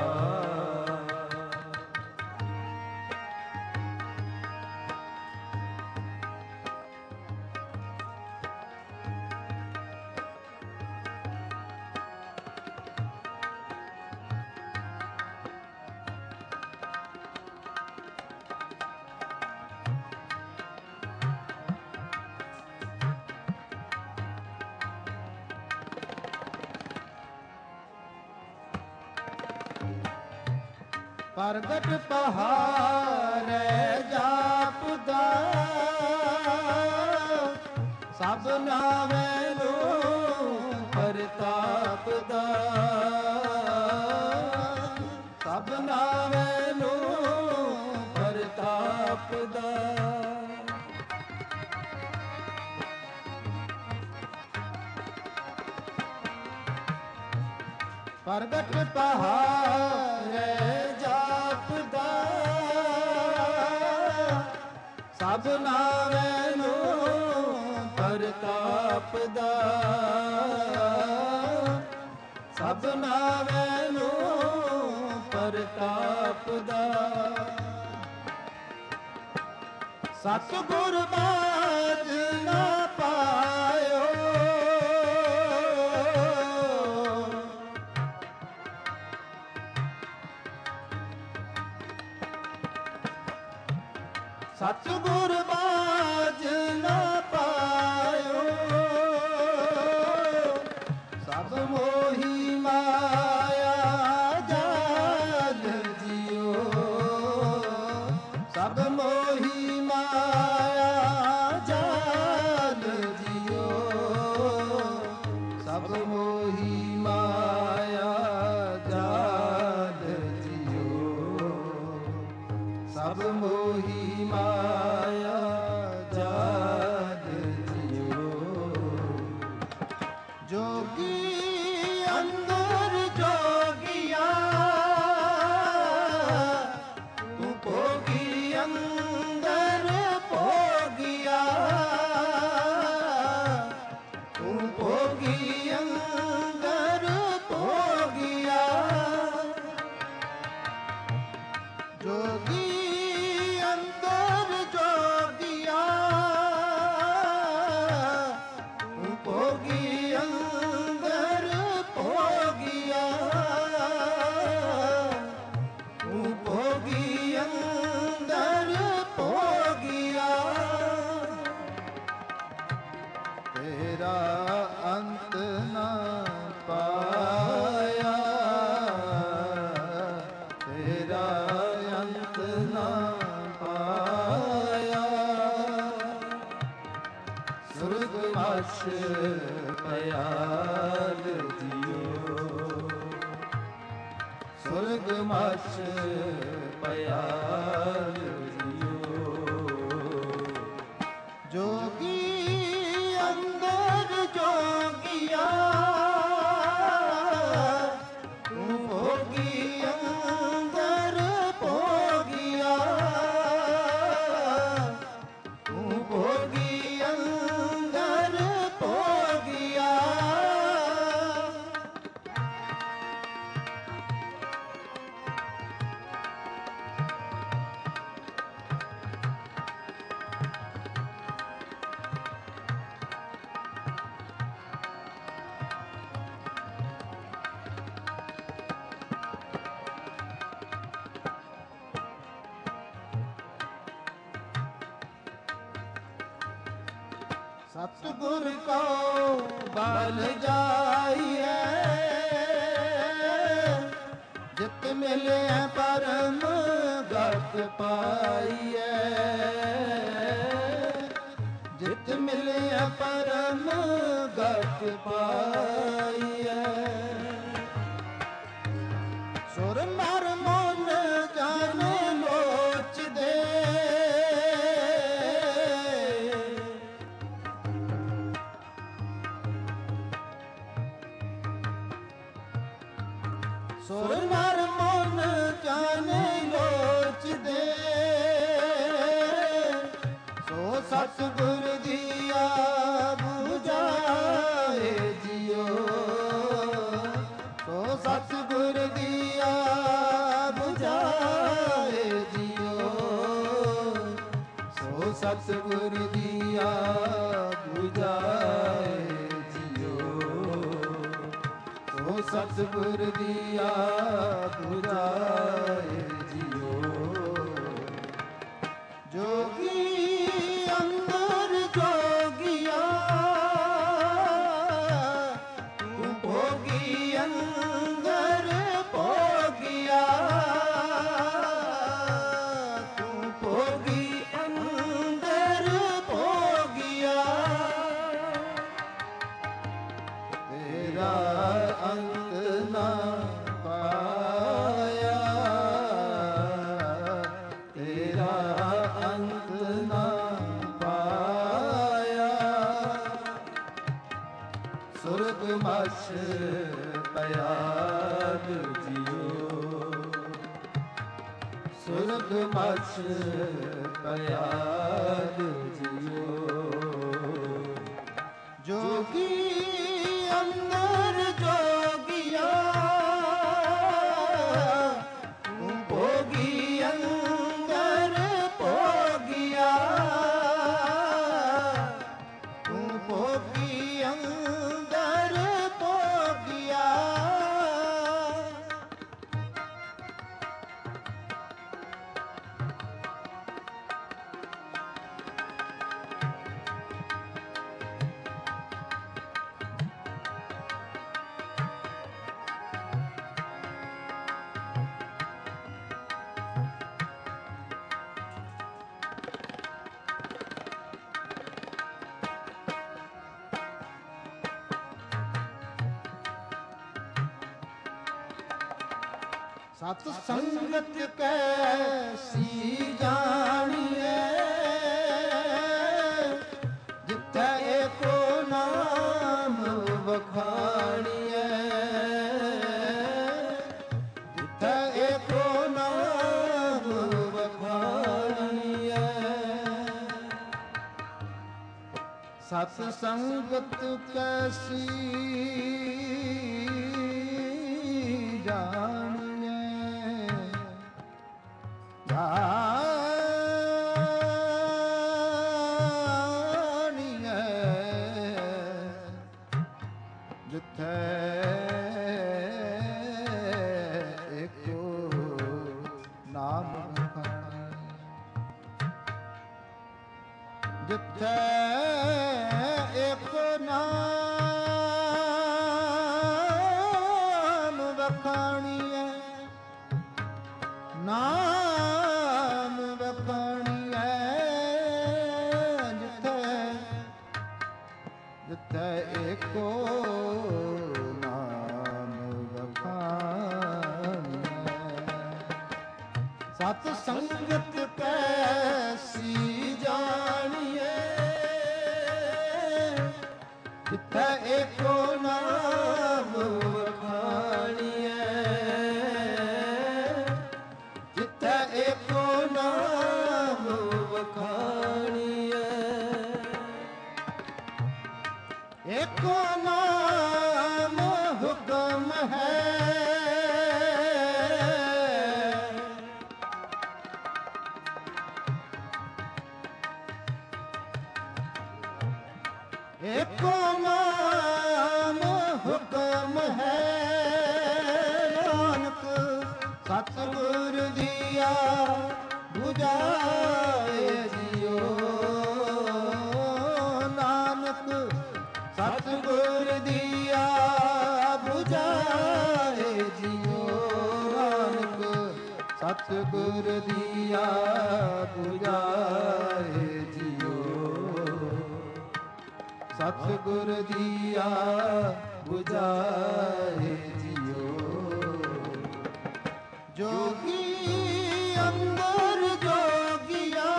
ਪ੍ਰਗਟ ਪਹਾੜੈ ਜਾਪਦਾ ਸਭ ਨਾਵੇਂ ਨੂੰ ਪ੍ਰਤਾਪ ਦਾ ਸਭ ਨਾਵੇਂ ਨੂੰ ਪ੍ਰਤਾਪ ਦਾ ਪ੍ਰਗਟ ਪਹਾੜੈ ਜਾਪਦਾ ਸਭ ਨਾਵੇਂ ਨੂੰ ਪ੍ਰਤਾਪ ਦਾ ਸਭ ਨਾਵੇਂ ਨੂੰ ਪ੍ਰਤਾਪ ਦਾ ਸਤਿਗੁਰ ਬਾਝ ਨਾ ਪਾਇਓ ਸਤਿਗੁਰ ਬਾਝ ਨਾ ਪਾਇਓ ਸਭ ਮੋਹੀ ਮਾਇਆ ਜਾਲ ਜਿਓ ਸਭ ਮੋਹੀ ਮਾਇਆ ਮਛ ਪਿਆਲ ਜਿਉ, ਸੁਰਗ ਮਛ ਪਿਆਲ ਜਿਉ। ਜੋਗੀ ਅੰਦਰ ਜੋਗੀਆ, ਤੂੰ ਭੋਗੀ ਅੰਦਰ ਭੋਗੀਆ, ਤੂੰ ਭੋਗੀ ਅੰਦਰ ਭੋਗੀਆ। ਸਤਿਗੁਰ ਕੋ ਬਲ ਜਾਈਐ, ਜਿਤ ਮਿਲਿਆ ਪਰਮ ਗਤ ਪਾਈਐ, ਜਿਤ ਮਿਲਿਆ ਪਰਮ ਗਤ ਪਾਈਐ। ਸੁਰ ਨਰ ਮਨ ਜਨ ਲੋਚਦੇ, ਸੁਰ ਨਰ ਮਨ ਜਨ ਲੋਚਦੇ, ਸੋ ਸਤਿਗੁਰ ਦੀਆ ਬੁਝਾਏ ਜਿਉ, ਸੋ ਸਤਿਗੁਰ ਦੀਆ ਬੁਝਾਏ ਜਿਉ, ਸੋ ਸਤਿਗੁਰ ਦੀਆ ਬੁਝਾਏ ਜਿਉ, ਸੋ ਸਤਿਗੁਰ ਦੀਆ ਬੁਝਾਏ ਜਿਉ। ਜੋਗੀ ਅੰਦਰ ਜੋਗੀਆ, ਤੂੰ ਭੋਗੀ ਅੰਦਰ ਭੋਗੀਆ, ਤੂੰ ਭੋਗੀ ਅੰਦਰ ਭੋਗੀਆ। ਤੇਰਾ ਅੰਤ ਨਾ ਪਾਇਆ, ਤੇਰਾ ਅੰਤ ਨਾ ਪਾਇਆ। ਸੁਰਗ ਮਛ ਪਿਆਲ ਜਿਉ, ਸੁਰਗ ਮਛ ਪਿਆਲ ਜਿਉ। ਜੋਗੀ ਅੰਦਰ ਜੋਗੀਆ, ਤੂੰ ਭੋਗੀ ਅੰਦਰ ਭੋਗੀਆ, ਤੂੰ ਭੋਗੀ ਅੰਦਰ ਭੋਗੀਆ। ਸਤ ਸੰਗਤ ਕੈਸੀ ਜਾਣੀਐ, ਜਿੱਥੈ ਏਕੋ ਨਾਮ ਵਖਾਣੀਐ, ਜਿੱਥੈ ਏਕੋ ਨਾਮ ਵਖਾਣੀਐ। ਸਤ ਸੰਗਤ ਕੈਸੀ ਜਾਣੀਐ, ਜਾਣੀਐ, ਜਿੱਥੈ ਏਕੋ ਨਾਮ ਵਖਾਣੀਐ, ਜਿੱਥੈ ਏਕੋ ਨਾਮ ਵਖਾਣੀਐ, ਨਾਮ ਵਖਾਣੀਐ, ਜਿੱਥੈ ਜਿੱਥੈ ਏਕੋ ਨਾਮ ਵਖਾਣੀਐ। ਸਤ ਸੰਗਤ ਕੈਸੀ ਜਾਣੀਐ, ਜਿੱਥੈ ਏਕੋ ਨਾਮ ਵਖਾਣੀਐ, ਜਿੱਥੈ ਏਕੋ ਨਾਮ ਵਖਾਣੀਐ। ਏਕੋ ਨਾਮ ਹੁਕਮ ਹੈ, ਏਕੋ ਨਾਮ ਹੁਕਮ ਹੈ। ਨਾਨਕ ਸਤਿਗੁਰ ਦੀਆ ਬੁਝਾਏ ਜਿਉ, ਨਾਨਕ ਸਤਿਗੁਰ ਦੀਆ ਬੁਝਾਏ ਜਿਉ, ਨਾਨਕ ਸਤਿਗੁਰ ਦੀਆ ਬੁਝਾਏ ਜਿਉ, ਸਤਿਗੁਰ ਦੀਆ ਬੁਝਾਏ ਜਿਉ। ਜੋਗੀ ਅੰਦਰ ਜੋਗੀਆ,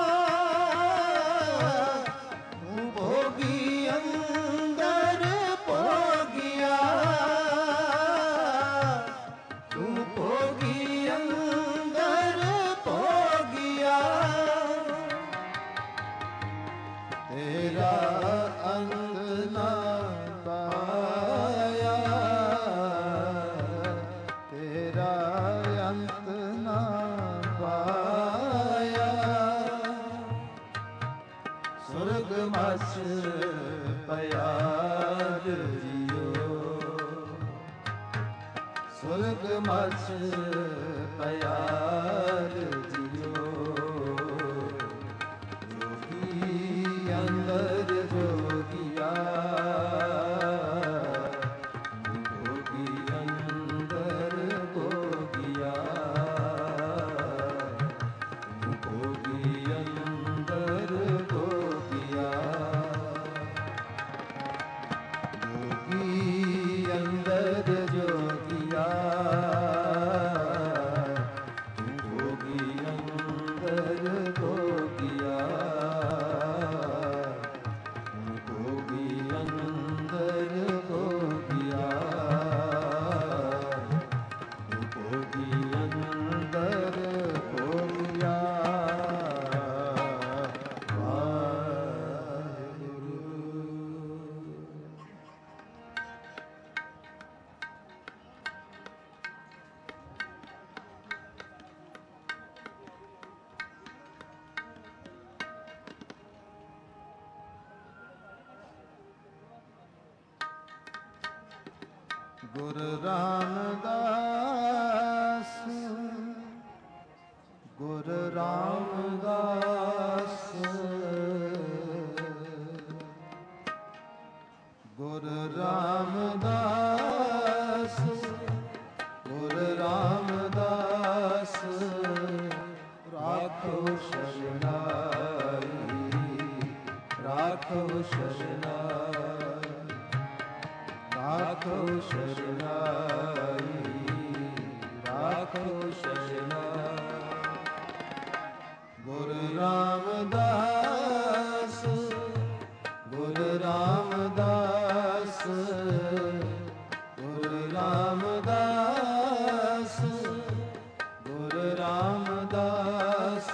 ਤੂੰ ਭੋਗੀ ਅੰਦਰ ਭੋਗਿਆ, ਤੂੰ ਭੋਗੀ ਅੰਦਰ ਭੋਗਿਆ। ਤੇਰਾ ਅੰਤ ਨਾ ਪਾਇਆ, ਤੇਰਾ ਅੰਤ ਨਾ ਪਾਇਆ। ਸੁਰਗ ਮਸ ਪਿਆਰ ਜਿਉ, ਸੁਰਗ ਮਸ ਪਿਆਰ ਜਿਉ। ਅੰਦਰ ਜੋਗੀਆ, ਜੋਗੀ ਅੰਦਰ ਭੋਗਿਆ, ਜੋਗੀ ਅੰਦਰ ਭੋਗਿਆ, ਜੋਗੀ ਅੰਦਰ ਜੋਗਿਆ, ਜੋਗੀ ਅੰਦਰ ਭੋਗਿਆ, ਅੰਦਰ ਭੋਗਿਆ, ਭੋਗੀ ਅੰਦਰ ਭੋਗਿਆ। ਵਾਹਿਗੁਰੂ। ਗੁਰ ਰਾਮਦਾਸ, ਗੁਰ ਰਾਮਦਾਸ, ਗੁਰ ਰਾਮਦਾਸ, ਗੁਰ ਰਾਮਦਾਸ। ਰਾਖੋ ਸ਼ਰਨਾਈ, ਰਾਖੋ ਸ਼ਰਨਾਈ, ਰਾਖੋ ਸ਼ਰਨਾਈ, ਰਾਖੋ ਸ਼ਰਨਾਈ। ਗੁਰ ਰਾਮਦਾਸ, ਗੁਰ ਰਾਮਦਾਸ, ਗੁਰ ਰਾਮਦਾਸ, ਗੁਰ ਰਾਮਦਾਸ।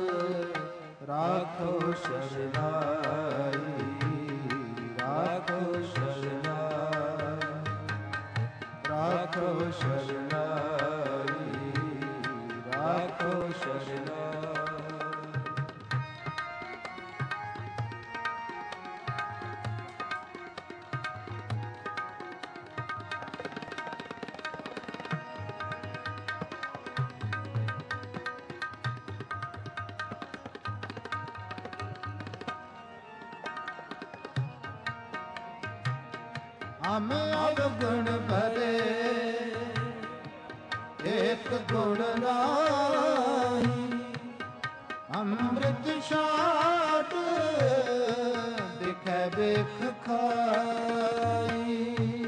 ਰਾਖੋ ਸ਼ਰਨਾਈ, ਰਾਖੋ ਸ਼ਰਨਾਈ, ਰਾਖੋ ਸ਼ਰਨਾਈ, ਰਾਖੋ ਸ਼ਰਨਾਈ। हम अवगुण भरे एक गुण नाही, अमृत छाट दिखै बेख खाई।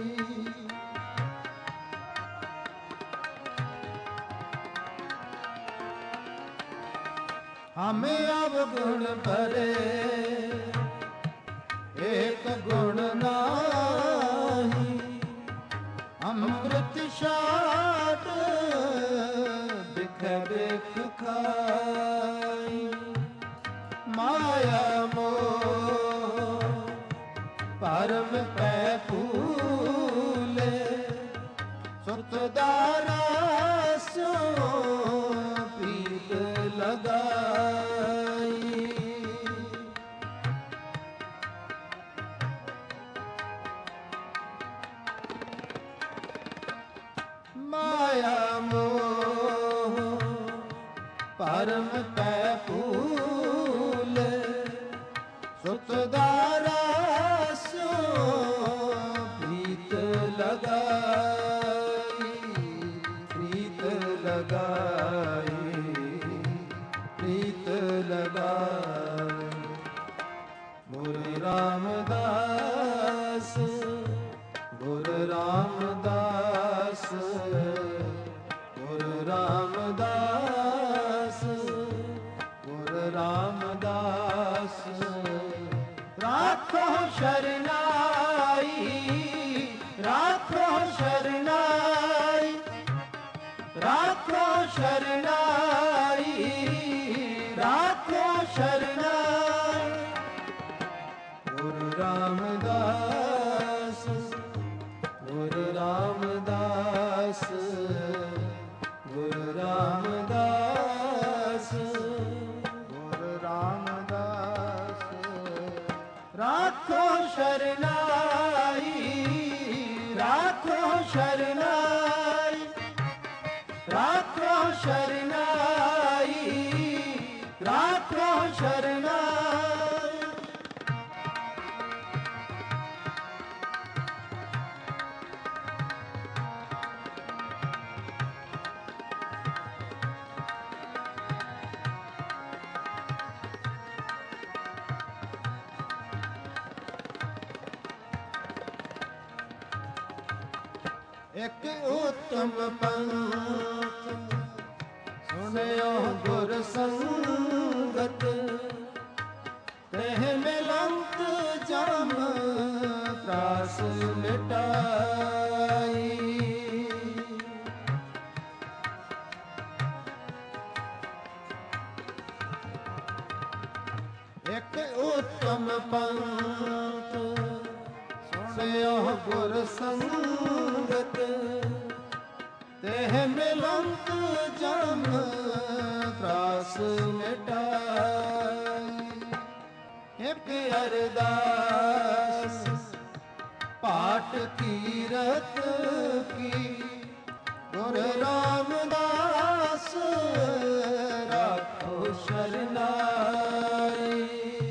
हमें अवगुण भरे एक गुण नाही, अमृत शाट बिख बिख खाई। माया मोह परम पै फूले, सुतदारा सो पीत लगाई। माया मोह परम पै फूले, सुतदारा सो प्रीत लगाई। प्रीत लगाई, प्रीत लगाई। गुरु रामदास, गुरु रामदास, गुरु रामदास, गुरु रामदास। राखो शरनाई, राखो शरनाई, राखो शरनाई, राखो शरनाई। गुरु रामदास, गुरु रामदास, गुरु रामदास, गुरु रामदास। राखो शरनाई, राखो शरनाई, राखो शरनाई, राखो शरनाई। एक उत्तम पंथ सुनयो गुर संगत, तेह मिलंत जम त्रास मिटाई। एक उत्तम पंथ सुनयो गुर संगत, तेह मिलंत जम त्रास मिटाई। एक अरदास पाठ कीरत की, गुरु रामदास राखो शरनाई।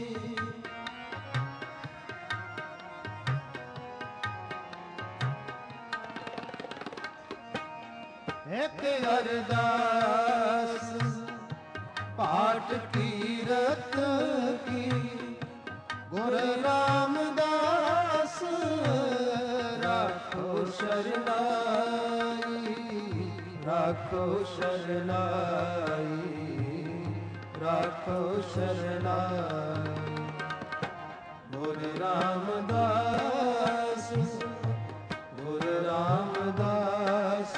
एक अरदास पाठ कीरत की, गुरु रामदास राखो शरनाई। राखो शरनाई, राखो शरनाई। गुरु रामदास, गुरु रामदास,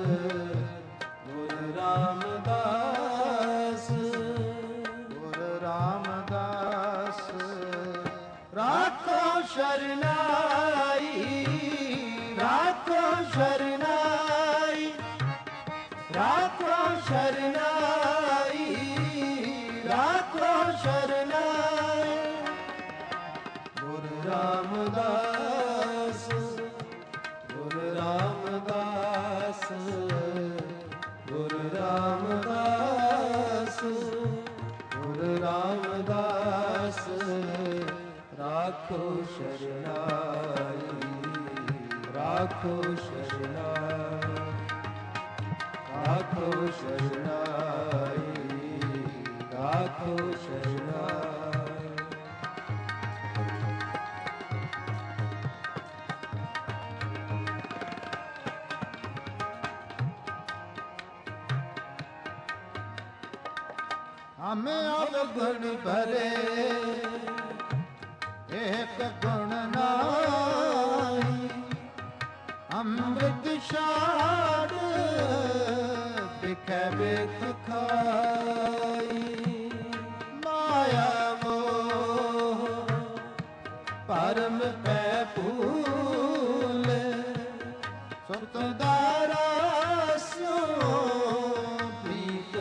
गुरु रामदास, गुरु रामदास। राखो शरनाई, राखो शरनाई, राखो शरनाई, राखो शरनाई। गुरु रामदास, गुरु रामदास, गुरु रामदास, गुरु रामदास। राखो शरनाई, राखो शरनाई, राखो शरनाई, राखो शरनाई। ਹਮੇ ਅਵਗੁਣ ਭਰੇ ਏਕ ਗੁਣ ਨਾਹੀ ਅੰਮ੍ਰਿਤ ਛਾੜ ਬਿਖੈ ਬਿਖ ਖਾਈ ਮਾਇਆ ਮੋਹ ਪਰਮ ਪੈ ਭੂਲ ਸੁਤ ਦਾਰਾ ਸਿਉ ਪ੍ਰੀਤ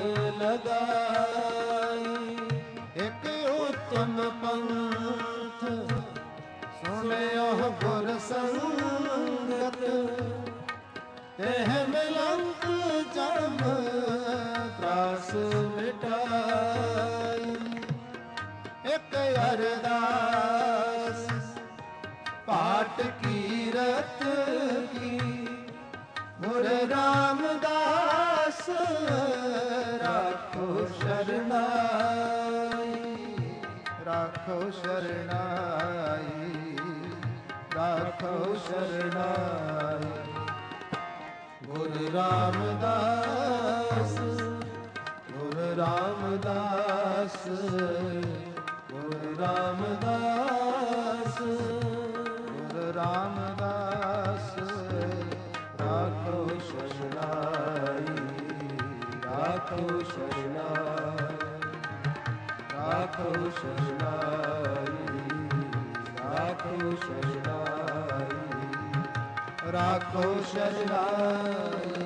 ਲਗਾਈ ਇਕ ਉਤਮ ਪੰਥ ਸੁਣਿਓ ਗੁਰ ਸੰਗਤ ਤਹਿ ਮਿਲੰਤ ਜਮ ਤਰਾਸ ਮਿਟਾਈ ਇਕ ਅਰਦਾਸ ਪਾਟ ਕੀਰਤ ਕੀ ਗੁਰ ਰਾਮਦਾਸ ਰਾਖੋ ਸ਼ਰਨਾਈ ਰਾਖੋ ਸ਼ਰਨਾਈ ਰਾਖੋ ਸ਼ਰਨਾਈ ਗੁਰ ਰਾਮਦਾਸ ਗੁਰ ਰਾਮਦਾਸ ਗੁਰ ਰਾਮਦਾਸ ਗੁਰ ਰਾਮਦਾਸ ਰਾਖੋ ਸ਼ਰਨਾਈ ਰਾਖੋ ਸ਼ਰਨਾਈ ਰਾਖੋ ਸ਼ਰਨਾਈ ਰਾਖੋ ਸ਼ਰਨਾਈ ਰਾਖੋ ਸ਼ਰਨਾਈ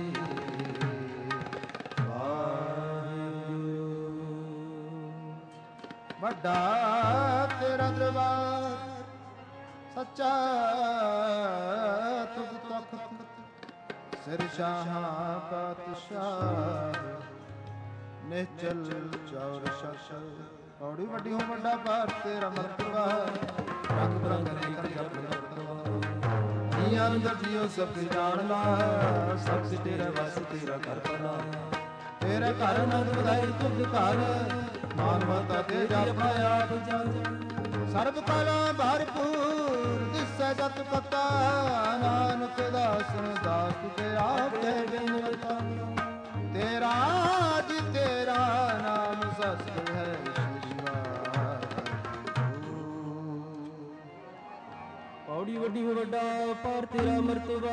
ਵੱਡਾ ਤੇਰਾ ਦਰਬਾਰ ਸੱਚਾ ਤੁਧ ਤਖਤ ਸਿਰ ਸ਼ਾਹਾਂ ਪਾਤਸ਼ਾਹ ਨਿਚਲ ਚੌਰ ਸ਼ਸ਼ ਔੜੀ ਵੱਡੀ ਹੋ ਵੱਡਾ ਭਾਰ ਤੇਰਾ ਮਰਤਬਾ ਰੰਗ ਬਰੰਗ ਅਨੇਕ ਜਪ ਜੀ ਅੰਦਰ ਜੀਓ ਸਭ ਜਾਣ ਲਾ ਸਭ ਤੇਰਾ ਵਸ ਤੇਰਾ ਘਰ ਬਣਾ ਤੇਰੇ ਘਰ ਨੰਦ ਵਧਾਈ ਤੁਧ ਘਰ ਮਾਨ ਮਤਾ ਤੇਰਾ ਆਪਣਾ ਆਪ ਜਨ ਸਰਬ ਕਲਾ ਭਰਪੂਰ ਦਿਸੈ ਜਤ ਕਤਾ ਨਾਨਕ ਦਾਸਨ ਦਾਸ ਤੇ ਆਪੇ ਬਿਨਵਤਾ ਤੇਰਾ ਜੀ ਤੇਰਾ ਨਾਮ ਸਤ ਹੈ ਪੌੜੀ ਵੱਡੀ ਹੋ ਵੱਡਾ ਪਾਰ ਤੇਰਾ ਮਰਤਬਾ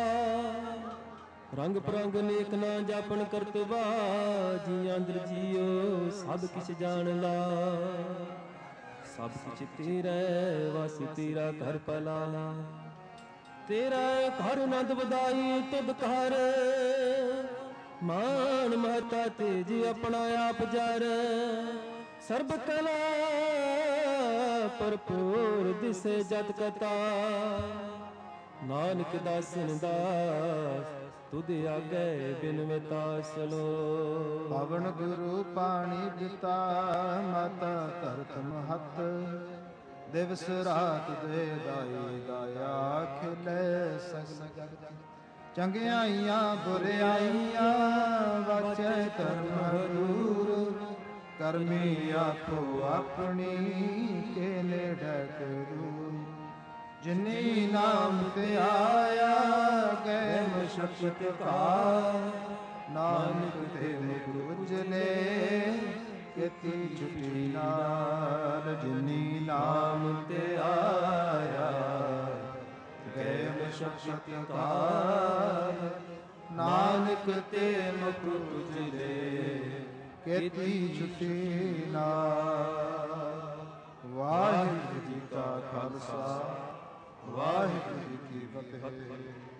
ਰੰਗ ਪ੍ਰੰਗ ਨੇਕ ਨਾ ਜਾਪਣ ਕਰਤਬਾ ਜੀ ਅੰਦਰ ਜੀਓ ਸਭ ਕਿਛ ਜਾਣ ਲਾ ਸਭ ਕੁਛ ਤੇਰਾ ਵਸ ਤੇਰਾ ਘਰ ਪਲਾਲਾ ਤੇਰਾ ਘਰ ਨੰਦ ਵਧਾਈ ਤੁਧ ਘਰ ਮਾਨ ਮਹਤਾ ਤੇਜ ਆਪਣਾ ਆਪ ਜਰ ਸਰਬ ਕਲਾ ਭਰਪੂਰ ਦਿਸੇ ਜਤ ਕਤਾ ਨਾਨਕ ਦਾਸਨ ਦਾਸ ਤੁਧ ਆਗੇ ਬਿਨਵਤਾ ਸਲੋ ਪਵਨ ਗੁਰੂ ਪਾਣੀ ਪਿਤਾ ਮਾਤਾ ਧਰਤ ਮਹਤ ਦਿਵਸ ਰਾਤ ਦੇ ਦਾਈ ਦਾਇਆ ਖਿਲੇ ਸਗਲ ਜਗਤ ਚੰਗਿਆਈਆਂ ਬੁਰਿਆਈਆਂ ਵਾਚੈ ਕਰਮ ਦੂਰ ਕਰਮੀ ਆਖੋ ਆਪਣੀ ਕੇ ਨੇੜੇ ਕਰੂ ਜਿਨੀ ਨਾਮ ਤੇ ਆਇਆ ਗਏ ਮਸ਼ਕਤ ਕਾ ਨਾਨਕ ਤੇ ਮੁਖ ਉਜਲੇ ਕੀਤੀ ਛੁਟੀ ਨਾਲ ਜਿਨੀ ਨਾਮ ਤੇ ਆਇਆ ਗਏ ਮਸ਼ਕਤ ਕਾ ਨਾਨਕ ਤੇ ਮੁਖ ਉਜਲੇ ਕੀਤੀ ਛੁਟੀ ਨਾਲ ਵਾਹਿਗੁਰੂ ਜੀ ਕਾ ਖਾਲਸਾ ਵਾਹਿਗੁਰੂ ਜੀ ਕੀ ਫਤਿਹ।